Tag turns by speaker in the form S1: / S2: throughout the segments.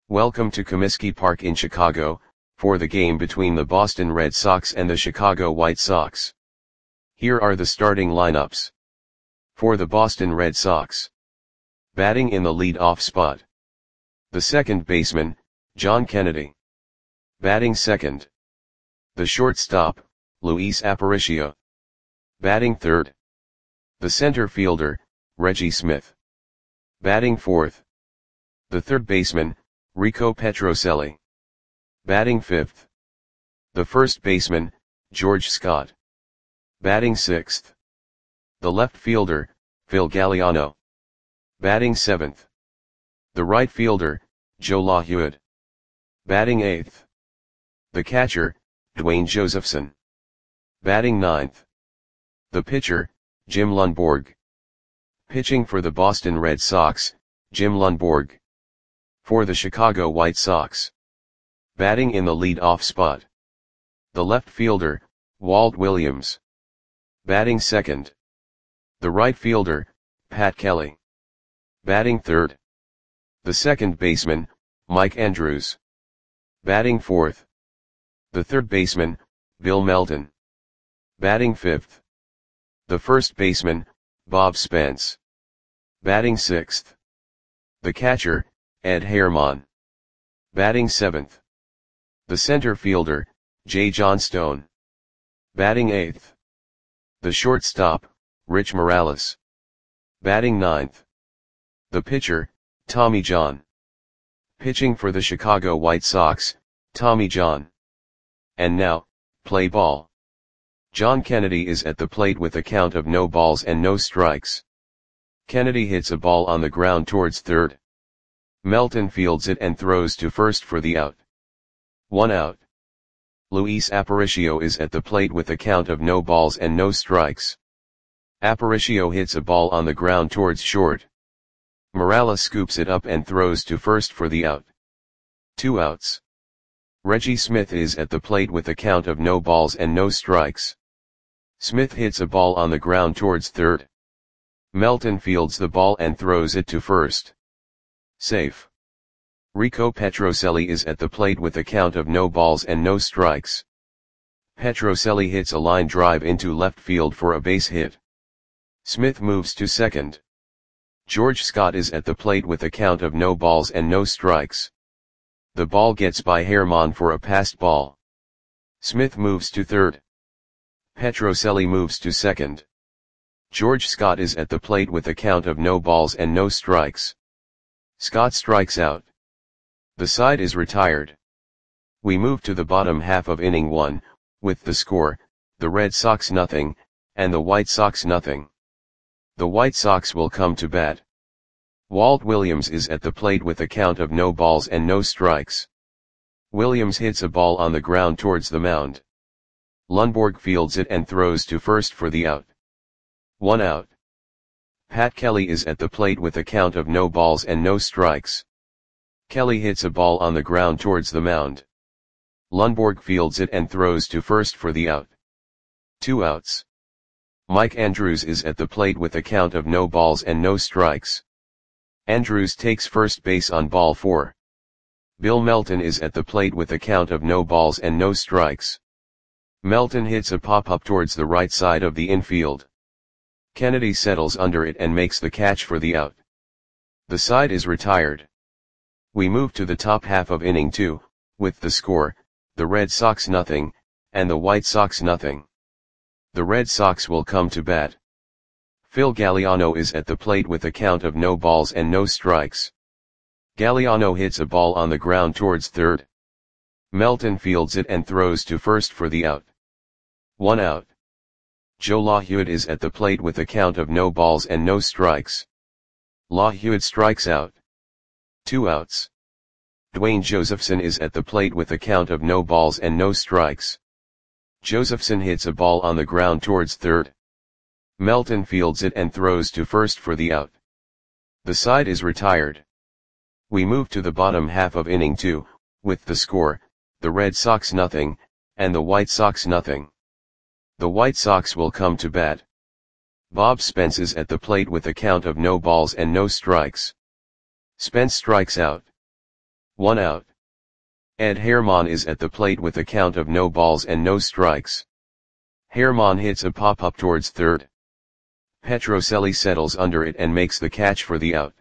S1: Welcome to Comiskey Park in Chicago, for the game between the Boston Red Sox and the Chicago White Sox. Here are the starting lineups. For the Boston Red Sox. Batting in the lead-off spot. The second baseman, John Kennedy. Batting second. The shortstop, Luis Aparicio. Batting third. The center fielder, Reggie Smith. Batting fourth. The third baseman, Rico Petrocelli. Batting fifth. The first baseman, George Scott. Batting sixth. The left fielder, Phil Galliano. Batting seventh. The right fielder, Joe LaHuyd. Batting eighth. The catcher, Dwayne Josephson. Batting ninth. The pitcher, Jim Lundborg. Pitching for the Boston Red Sox, Jim Lundborg. For the Chicago White Sox. Batting in the lead-off spot. The left fielder, Walt Williams. Batting second. The right fielder, Pat Kelly. Batting third. The second baseman, Mike Andrews. Batting fourth. The third baseman, Bill Melton. Batting fifth. The first baseman, Bob Spence. Batting sixth. The catcher, Ed Herman. Batting seventh. The center fielder, Jay Johnstone. Batting eighth. The shortstop, Rich Morales. Batting ninth. The pitcher, Tommy John. Pitching for the Chicago White Sox, Tommy John. And now, play ball. John Kennedy is at the plate with a count of no balls and no strikes. Kennedy hits a ball on the ground towards third. Melton fields it and throws to first for the out. 1 out. Luis Aparicio is at the plate with a count of no balls and no strikes. Aparicio hits a ball on the ground towards short. Morales scoops it up and throws to first for the out. 2 outs. Reggie Smith is at the plate with a count of no balls and no strikes. Smith hits a ball on the ground towards third. Melton fields the ball and throws it to first. Safe. Rico Petrocelli is at the plate with a count of no balls and no strikes. Petrocelli hits a line drive into left field for a base hit. Smith moves to second. George Scott is at the plate with a count of no balls and no strikes. The ball gets by Herman for a passed ball. Smith moves to third. Petrocelli moves to second. George Scott is at the plate with a count of no balls and no strikes. Scott strikes out. The side is retired. We move to the bottom half of inning 1, with the score, the Red Sox nothing, and the White Sox nothing. The White Sox will come to bat. Walt Williams is at the plate with a count of no balls and no strikes. Williams hits a ball on the ground towards the mound. Lundborg fields it and throws to first for the out. 1 out. Pat Kelly is at the plate with a count of no balls and no strikes. Kelly hits a ball on the ground towards the mound. Lundborg fields it and throws to first for the out. 2 outs. Mike Andrews is at the plate with a count of no balls and no strikes. Andrews takes first base on ball 4. Bill Melton is at the plate with a count of no balls and no strikes. Melton hits a pop-up towards the right side of the infield. Kennedy settles under it and makes the catch for the out. The side is retired. We move to the top half of inning 2, with the score, the Red Sox nothing, and the White Sox nothing. The Red Sox will come to bat. Phil Galliano is at the plate with a count of no balls and no strikes. Galliano hits a ball on the ground towards third. Melton fields it and throws to first for the out. 1 out. Joe LaHuyd is at the plate with a count of no balls and no strikes. LaHuyd strikes out. 2 outs. Dwayne Josephson is at the plate with a count of no balls and no strikes. Josephson hits a ball on the ground towards third. Melton fields it and throws to first for the out. The side is retired. We move to the bottom half of inning 2, with the score, the Red Sox nothing, and the White Sox nothing. The White Sox will come to bat. Bob Spence is at the plate with a count of no balls and no strikes. Spence strikes out. 1 out. Ed Herman is at the plate with a count of no balls and no strikes. Herman hits a pop-up towards third. Petrocelli settles under it and makes the catch for the out.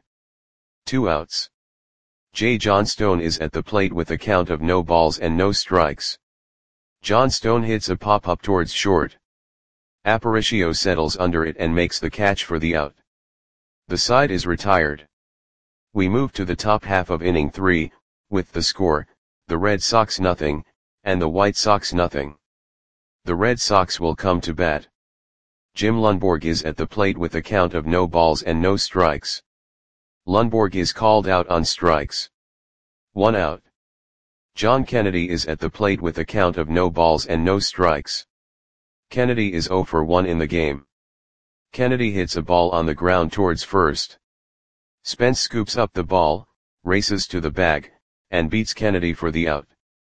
S1: 2 outs. J. Johnstone is at the plate with a count of no balls and no strikes. Johnstone hits a pop-up towards short. Aparicio settles under it and makes the catch for the out. The side is retired. We move to the top half of inning 3, with the score, the Red Sox nothing, and the White Sox nothing. The Red Sox will come to bat. Jim Lundborg is at the plate with a count of no balls and no strikes. Lundborg is called out on strikes. 1 out. John Kennedy is at the plate with a count of no balls and no strikes. Kennedy is 0 for 1 in the game. Kennedy hits a ball on the ground towards first. Spence scoops up the ball, races to the bag, and beats Kennedy for the out.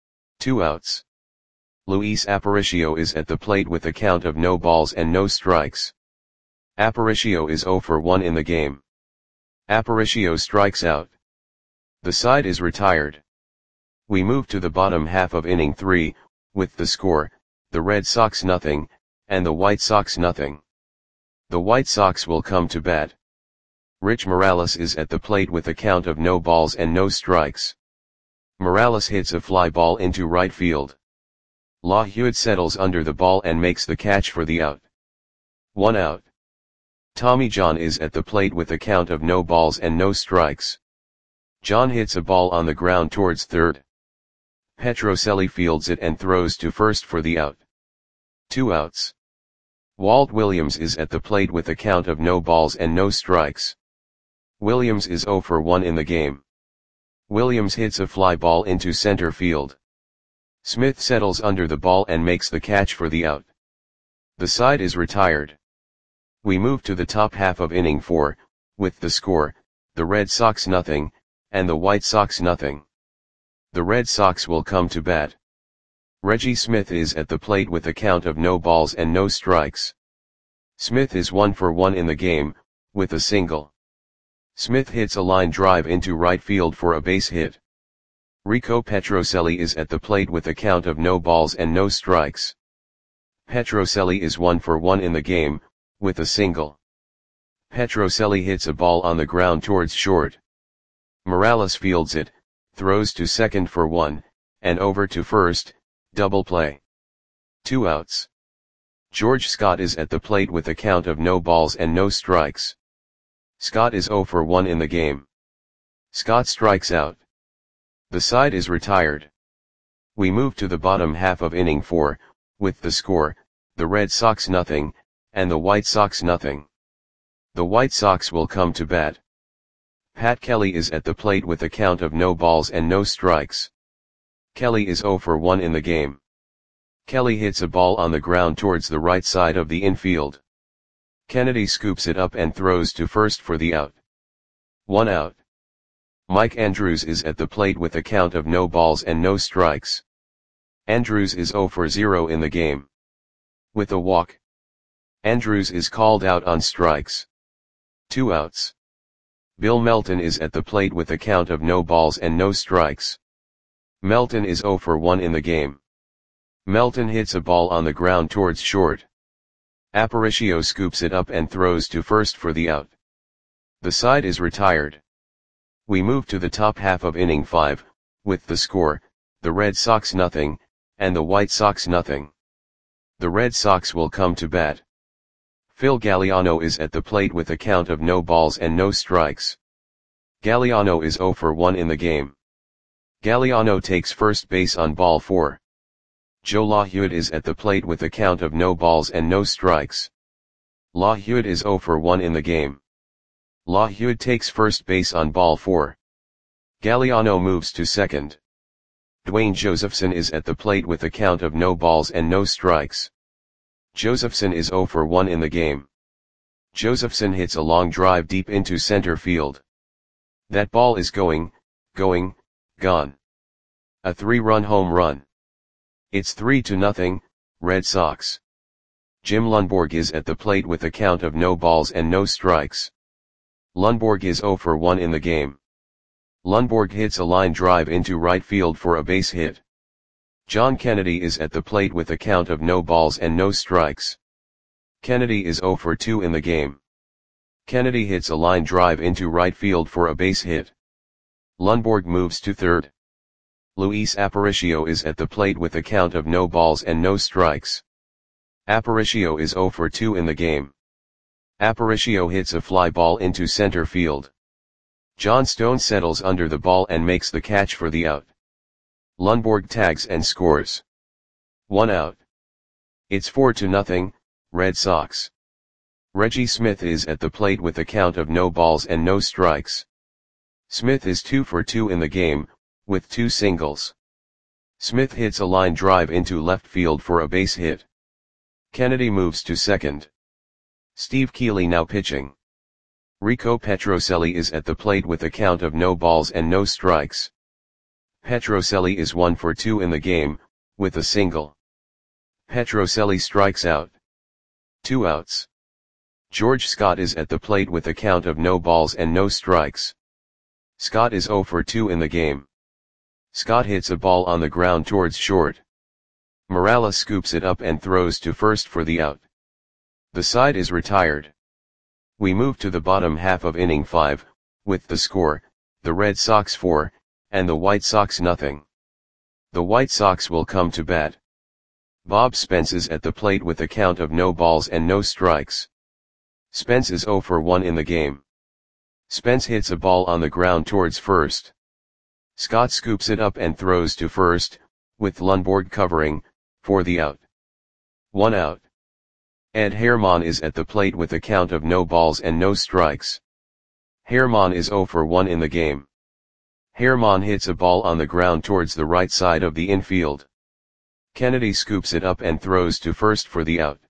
S1: 2 outs. Luis Aparicio is at the plate with a count of no balls and no strikes. Aparicio is 0 for 1 in the game. Aparicio strikes out. The side is retired. We move to the bottom half of inning 3, with the score, the Red Sox nothing, and the White Sox nothing. The White Sox will come to bat. Rich Morales is at the plate with a count of no balls and no strikes. Morales hits a fly ball into right field. La Hewitt settles under the ball and makes the catch for the out. 1 out. Tommy John is at the plate with a count of no balls and no strikes. John hits a ball on the ground towards third. Petrocelli fields it and throws to first for the out. 2 outs. Walt Williams is at the plate with a count of no balls and no strikes. Williams is 0 for 1 in the game. Williams hits a fly ball into center field. Smith settles under the ball and makes the catch for the out. The side is retired. We move to the top half of inning 4, with the score, the Red Sox nothing, and the White Sox nothing. The Red Sox will come to bat. Reggie Smith is at the plate with a count of no balls and no strikes. Smith is 1 for 1 in the game, with a single. Smith hits a line drive into right field for a base hit. Rico Petrocelli is at the plate with a count of no balls and no strikes. Petrocelli is 1 for 1 in the game, with a single. Petrocelli hits a ball on the ground towards short. Morales fields it, throws to second for 1, and over to first, double play. 2 outs. George Scott is at the plate with a count of no balls and no strikes. Scott is 0 for 1 in the game. Scott strikes out. The side is retired. We move to the bottom half of inning 4, with the score, the Red Sox nothing, and the White Sox nothing. The White Sox will come to bat. Pat Kelly is at the plate with a count of no balls and no strikes. Kelly is 0 for 1 in the game. Kelly hits a ball on the ground towards the right side of the infield. Kennedy scoops it up and throws to first for the out. 1 out. Mike Andrews is at the plate with a count of no balls and no strikes. Andrews is 0 for 0 in the game. With a walk. Andrews is called out on strikes. 2 outs. Bill Melton is at the plate with a count of no balls and no strikes. Melton is 0 for 1 in the game. Melton hits a ball on the ground towards short. Aparicio scoops it up and throws to first for the out. The side is retired. We move to the top half of inning 5, with the score, the Red Sox nothing, and the White Sox nothing. The Red Sox will come to bat. Phil Galliano is at the plate with a count of no balls and no strikes. Galliano is 0 for 1 in the game. Galliano takes first base on ball 4. Joe LaHewitt is at the plate with a count of no balls and no strikes. LaHewitt is 0 for 1 in the game. LaHewitt takes first base on ball 4. Galliano moves to second. Dwayne Josephson is at the plate with a count of no balls and no strikes. Josephson is 0 for 1 in the game. Josephson hits a long drive deep into center field. That ball is gone. A 3-run home run. It's 3-0, Red Sox. Jim Lundborg is at the plate with a count of no balls and no strikes. Lundborg is 0 for 1 in the game. Lundborg hits a line drive into right field for a base hit. John Kennedy is at the plate with a count of no balls and no strikes. Kennedy is 0 for 2 in the game. Kennedy hits a line drive into right field for a base hit. Lundborg moves to third. Luis Aparicio is at the plate with a count of no balls and no strikes. Aparicio is 0 for 2 in the game. Aparicio hits a fly ball into center field. John Stone settles under the ball and makes the catch for the out. Lundborg tags and scores. 1 out. It's 4-0, Red Sox. Reggie Smith is at the plate with a count of no balls and no strikes. Smith is 2 for 2 in the game, with 2 singles. Smith hits a line drive into left field for a base hit. Kennedy moves to second. Steve Keeley now pitching. Rico Petrocelli is at the plate with a count of no balls and no strikes. Petrocelli is 1 for 2 in the game, with a single. Petrocelli strikes out. 2 outs. George Scott is at the plate with a count of no balls and no strikes. Scott is 0 for 2 in the game. Scott hits a ball on the ground towards short. Morales scoops it up and throws to first for the out. The side is retired. We move to the bottom half of inning 5, with the score, the Red Sox 4, and the White Sox nothing. The White Sox will come to bat. Bob Spence is at the plate with a count of no balls and no strikes. Spence is 0 for 1 in the game. Spence hits a ball on the ground towards first. Scott scoops it up and throws to first, with Lundborg covering, for the out. 1 out. Ed Herman is at the plate with a count of no balls and no strikes. Herman is 0 for 1 in the game. Herman hits a ball on the ground towards the right side of the infield. Kennedy scoops it up and throws to first for the out.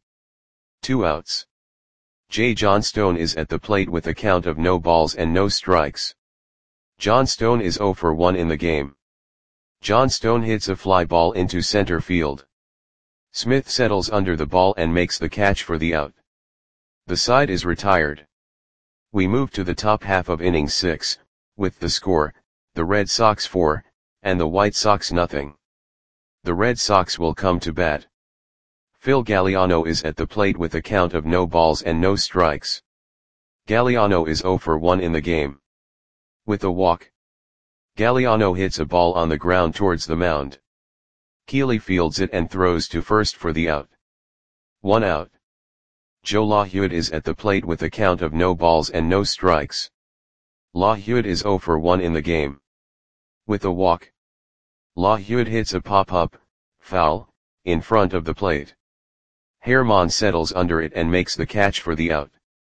S1: 2 outs. J. John Stone is at the plate with a count of no balls and no strikes. John Stone is 0 for 1 in the game. John Stone hits a fly ball into center field. Smith settles under the ball and makes the catch for the out. The side is retired. We move to the top half of inning 6, with the score, the Red Sox 4, and the White Sox nothing. The Red Sox will come to bat. Phil Galliano is at the plate with a count of no balls and no strikes. Galliano is 0 for 1 in the game. With a walk, Galliano hits a ball on the ground towards the mound. Keeley fields it and throws to first for the out. 1 out. Joe LaHewitt is at the plate with a count of no balls and no strikes. LaHewitt is 0 for 1 in the game. With a walk, LaHewitt hits a pop-up, foul, in front of the plate. Herman settles under it and makes the catch for the out.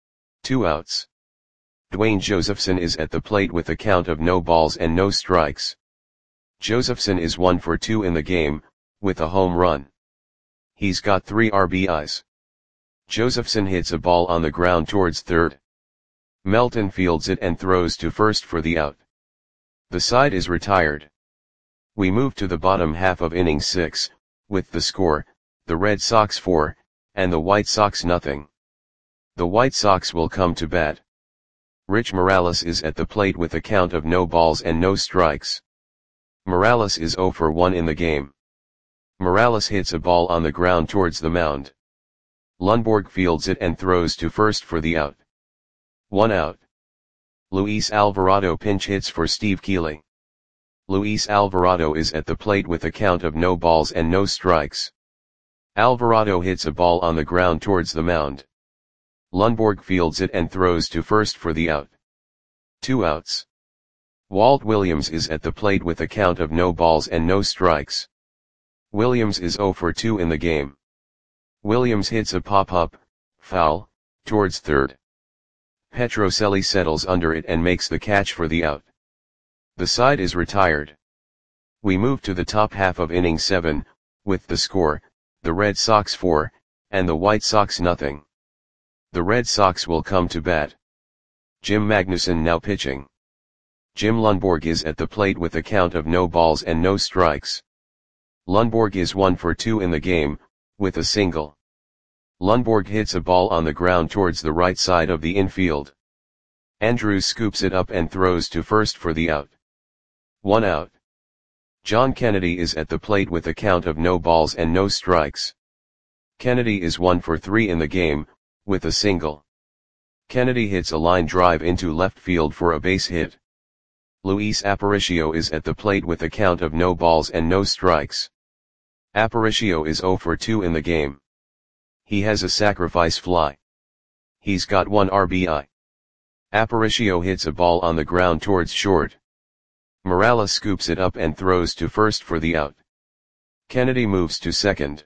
S1: 2 outs. Dwayne Josephson is at the plate with a count of no balls and no strikes. Josephson is 1 for 2 in the game, with a home run. He's got 3 RBIs. Josephson hits a ball on the ground towards third. Melton fields it and throws to first for the out. The side is retired. We move to the bottom half of inning 6, with the score, the Red Sox 4, and the White Sox nothing. The White Sox will come to bat. Rich Morales is at the plate with a count of no balls and no strikes. Morales is 0 for 1 in the game. Morales hits a ball on the ground towards the mound. Lundborg fields it and throws to first for the out. 1 out. Luis Alvarado pinch hits for Steve Keeley. Luis Alvarado is at the plate with a count of no balls and no strikes. Alvarado hits a ball on the ground towards the mound. Lundborg fields it and throws to first for the out. 2 outs. Walt Williams is at the plate with a count of no balls and no strikes. Williams is 0 for 2 in the game. Williams hits a pop-up, foul, towards third. Petrocelli settles under it and makes the catch for the out. The side is retired. We move to the top half of inning 7, with the score, the Red Sox 4, and the White Sox nothing. The Red Sox will come to bat. Jim Magnuson now pitching. Jim Lundborg is at the plate with a count of no balls and no strikes. Lundborg is 1 for 2 in the game, with a single. Lundborg hits a ball on the ground towards the right side of the infield. Andrews scoops it up and throws to first for the out. 1 out. John Kennedy is at the plate with a count of no balls and no strikes. Kennedy is 1 for 3 in the game, with a single. Kennedy hits a line drive into left field for a base hit. Luis Aparicio is at the plate with a count of no balls and no strikes. Aparicio is 0 for 2 in the game. He has a sacrifice fly. He's got 1 RBI. Aparicio hits a ball on the ground towards short. Morales scoops it up and throws to first for the out. Kennedy moves to second.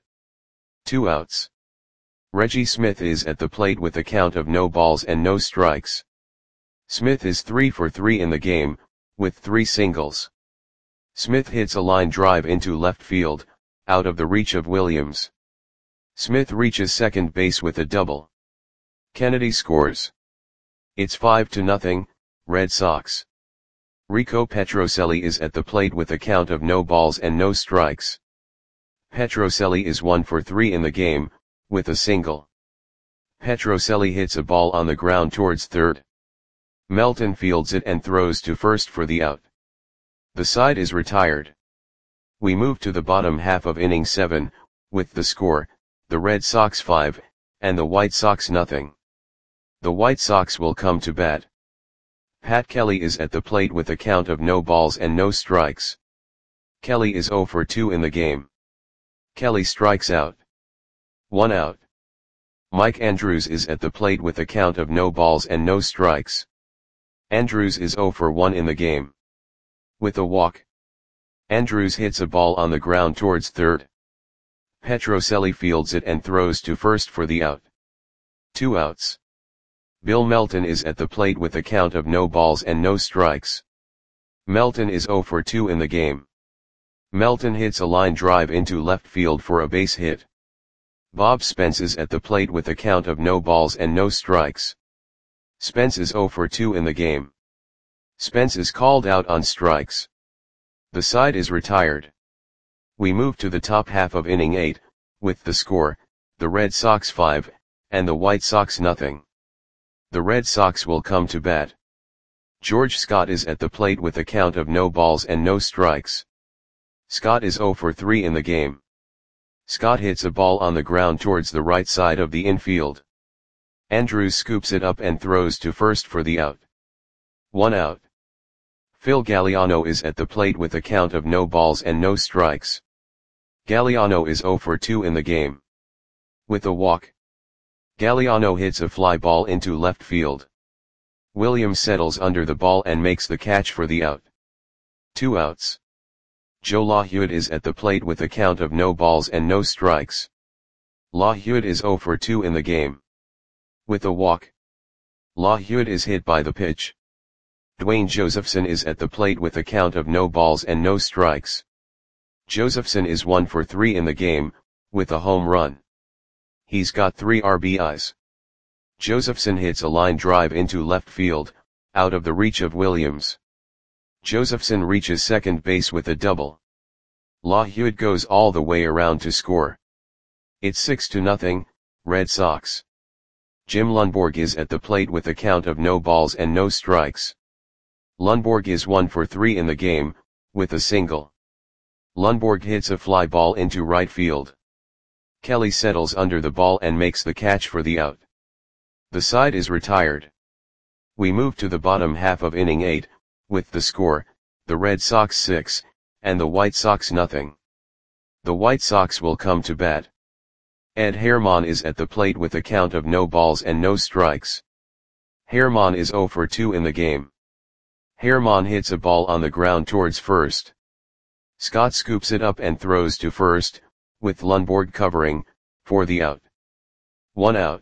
S1: 2 outs. Reggie Smith is at the plate with a count of no balls and no strikes. Smith is 3 for 3 in the game, with 3 singles. Smith hits a line drive into left field, out of the reach of Williams. Smith reaches second base with a double. Kennedy scores. It's 5-0, Red Sox. Rico Petrocelli is at the plate with a count of no balls and no strikes. Petrocelli is 1 for 3 in the game, with a single. Petrocelli hits a ball on the ground towards third. Melton fields it and throws to first for the out. The side is retired. We move to the bottom half of inning 7, with the score, the Red Sox 5, and the White Sox nothing. The White Sox will come to bat. Pat Kelly is at the plate with a count of no balls and no strikes. Kelly is 0 for 2 in the game. Kelly strikes out. 1 out. Mike Andrews is at the plate with a count of no balls and no strikes. Andrews is 0 for 1 in the game. With a walk. Andrews hits a ball on the ground towards third. Petrocelli fields it and throws to first for the out. 2 outs. Bill Melton is at the plate with a count of no balls and no strikes. Melton is 0 for 2 in the game. Melton hits a line drive into left field for a base hit. Bob Spence is at the plate with a count of no balls and no strikes. Spence is 0 for 2 in the game. Spence is called out on strikes. The side is retired. We move to the top half of inning 8, with the score, the Red Sox 5, and the White Sox nothing. The Red Sox will come to bat. George Scott is at the plate with a count of no balls and no strikes. Scott is 0 for 3 in the game. Scott hits a ball on the ground towards the right side of the infield. Andrews scoops it up and throws to first for the out. 1 out. Phil Galliano is at the plate with a count of no balls and no strikes. Galliano is 0 for 2 in the game. With a walk. Galliano hits a fly ball into left field. Williams settles under the ball and makes the catch for the out. 2 outs. Joe LaHude is at the plate with a count of no balls and no strikes. LaHude is 0 for 2 in the game. With a walk. LaHude is hit by the pitch. Dwayne Josephson is at the plate with a count of no balls and no strikes. Josephson is 1 for 3 in the game, with a home run. He's got 3 RBIs. Josephson hits a line drive into left field, out of the reach of Williams. Josephson reaches second base with a double. LaHude goes all the way around to score. It's 6-0, Red Sox. Jim Lundborg is at the plate with a count of no balls and no strikes. Lundborg is 1 for 3 in the game, with a single. Lundborg hits a fly ball into right field. Kelly settles under the ball and makes the catch for the out. The side is retired. We move to the bottom half of inning 8, with the score, the Red Sox 6, and the White Sox nothing. The White Sox will come to bat. Ed Herman is at the plate with a count of no balls and no strikes. Herman is 0 for 2 in the game. Herman hits a ball on the ground towards first. Scott scoops it up and throws to first, with Lundborg covering, for the out. 1 out.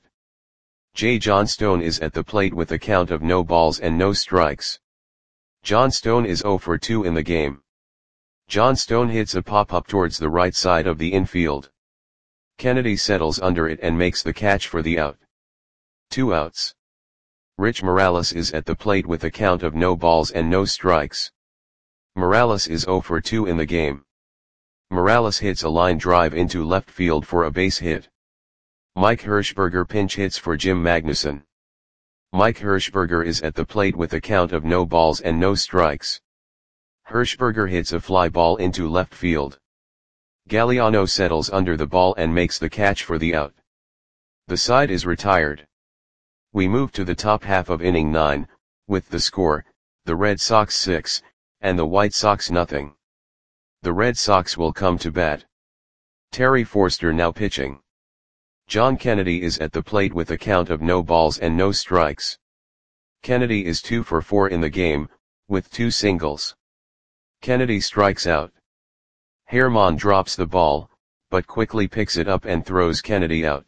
S1: J. Johnstone is at the plate with a count of no balls and no strikes. Johnstone is 0 for 2 in the game. Johnstone hits a pop-up towards the right side of the infield. Kennedy settles under it and makes the catch for the out. 2 outs. Rich Morales is at the plate with a count of no balls and no strikes. Morales is 0 for 2 in the game. Morales hits a line drive into left field for a base hit. Mike Hirschberger pinch hits for Jim Magnuson. Mike Hirschberger is at the plate with a count of no balls and no strikes. Hirschberger hits a fly ball into left field. Galliano settles under the ball and makes the catch for the out. The side is retired. We move to the top half of inning 9, with the score, the Red Sox 6, and the White Sox nothing. The Red Sox will come to bat. Terry Forster now pitching. John Kennedy is at the plate with a count of no balls and no strikes. Kennedy is 2 for 4 in the game, with 2 singles. Kennedy strikes out. Herman drops the ball, but quickly picks it up and throws Kennedy out.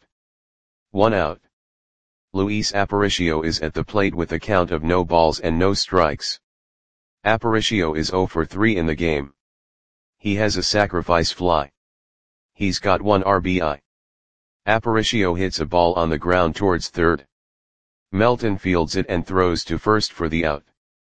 S1: 1 out. Luis Aparicio is at the plate with a count of no balls and no strikes. Aparicio is 0 for 3 in the game. He has a sacrifice fly. He's got 1 RBI. Aparicio hits a ball on the ground towards third. Melton fields it and throws to first for the out.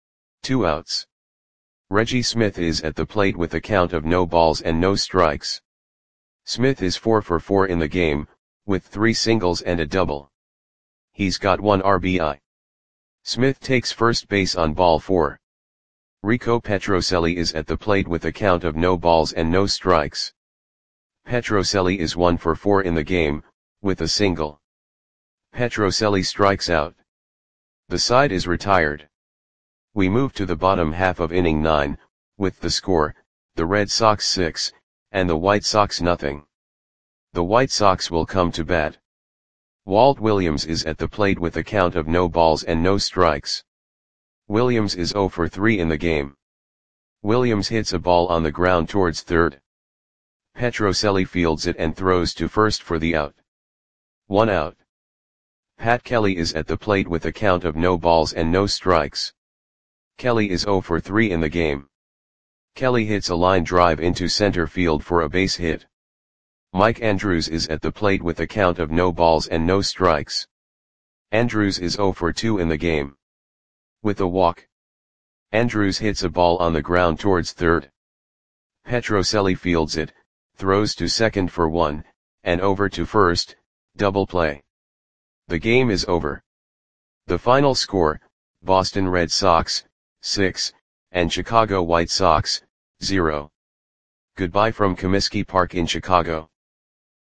S1: 2 outs. Reggie Smith is at the plate with a count of no balls and no strikes. Smith is 4 for 4 in the game, with 3 singles and a double. He's got 1 RBI. Smith takes first base on ball 4. Rico Petrocelli is at the plate with a count of no balls and no strikes. Petrocelli is 1 for 4 in the game, with a single. Petrocelli strikes out. The side is retired. We move to the bottom half of inning 9, with the score, the Red Sox 6, and the White Sox nothing. The White Sox will come to bat. Walt Williams is at the plate with a count of no balls and no strikes. Williams is 0 for 3 in the game. Williams hits a ball on the ground towards third. Petrocelli fields it and throws to first for the out. 1 out. Pat Kelly is at the plate with a count of no balls and no strikes. Kelly is 0 for 3 in the game. Kelly hits a line drive into center field for a base hit. Mike Andrews is at the plate with a count of no balls and no strikes. Andrews is 0 for 2 in the game. With a walk. Andrews hits a ball on the ground towards third. Petrocelli fields it, throws to second for 1, and over to first, double play. The game is over. The final score, Boston Red Sox, 6, and Chicago White Sox, 0. Goodbye from Comiskey Park in Chicago.